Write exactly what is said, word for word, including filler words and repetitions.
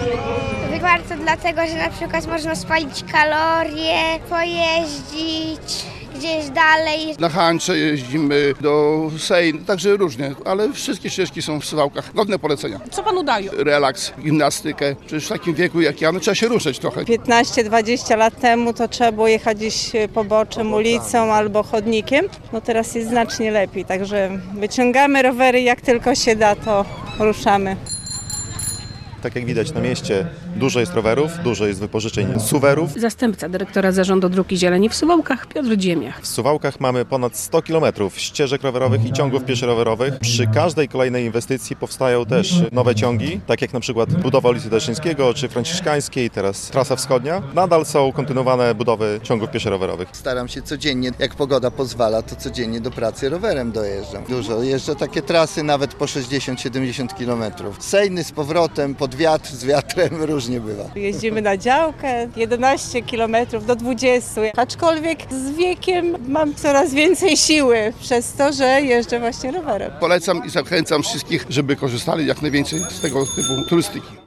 Warto dlatego, że na przykład można spalić kalorie, pojeździć gdzieś dalej. Na Hancze jeździmy, do Sejn, także różnie, ale wszystkie ścieżki są w Suwałkach. Godne polecenia. Co panu dają? Relaks, gimnastykę. Przecież w takim wieku jak ja, no trzeba się ruszać trochę. piętnaście dwadzieścia lat temu to trzeba było jechać gdzieś poboczem, ulicą albo chodnikiem. No teraz jest znacznie lepiej, także wyciągamy rowery jak tylko się da, to ruszamy. Tak jak widać na mieście, dużo jest rowerów, dużo jest wypożyczeń suwerów. Zastępca dyrektora Zarządu Dróg i Zieleni w Suwałkach, Piotr Dziemiach. W Suwałkach mamy ponad sto kilometrów ścieżek rowerowych i ciągów pieszo-rowerowych. Przy każdej kolejnej inwestycji powstają też nowe ciągi, tak jak na przykład budowa ulicy Daszyńskiego czy Franciszkańskiej, teraz trasa wschodnia. Nadal są kontynuowane budowy ciągów pieszo-rowerowych. Staram się codziennie, jak pogoda pozwala, to codziennie do pracy rowerem dojeżdżam. Dużo, jeżdżę takie trasy nawet po sześćdziesiąt siedemdziesiąt kilometrów. Sejny z powrotem, pod wiatr, z wiatrem, różnie bywa. Jeździmy na działkę, jedenaście kilometrów do dwudziestu, aczkolwiek z wiekiem mam coraz więcej siły przez to, że jeżdżę właśnie rowerem. Polecam i zachęcam wszystkich, żeby korzystali jak najwięcej z tego typu turystyki.